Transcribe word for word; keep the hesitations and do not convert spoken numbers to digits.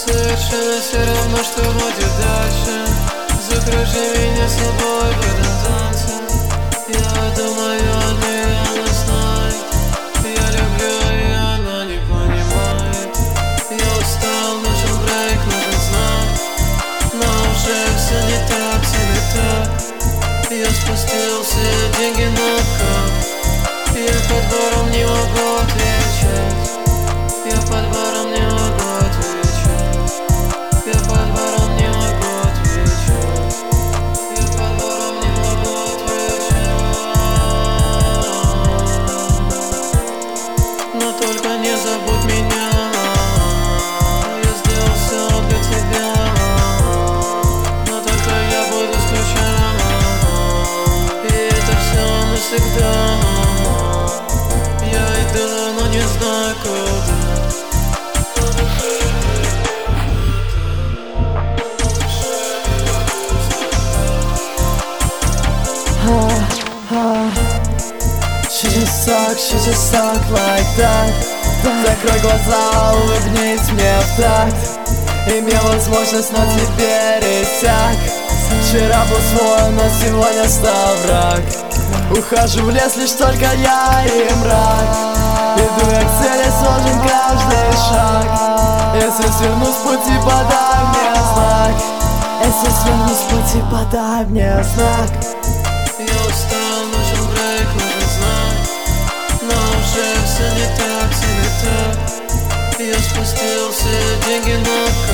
совершенно все равно, что будет дальше. Закружи меня с собой в этом танце. Я думаю о ней, она знает. Я люблю ее, она не понимает. Я устал, нужен брейк, нужен знак. Но уже все не так, все не так. Я спустился, деньги на кап. Я под баром не могу отвечать. Я под баром не могу отвечать. Я под баром не могу отвечать. Я под баром не могу отвечать. Но только не забудь меня. Я сделал все для тебя. Но только я буду скучать. И это все навсегда. Я иду, но не знаю куда. She just suck, she just suck like that. Закрой глаза, улыбнись мне в такт. Имел возможность, но теперь иссяк. Вчера был свой, но сегодня стал враг. Ухожу в лес, лишь только я и мрак. Иду я к цели, сложен каждый шаг. Если сверну с пути, подай мне знак. Если сверну с пути, подай мне знак. Я устал, нужен брейк, нужен знак. Но уже все не так, все не так. Я спустился, деньги на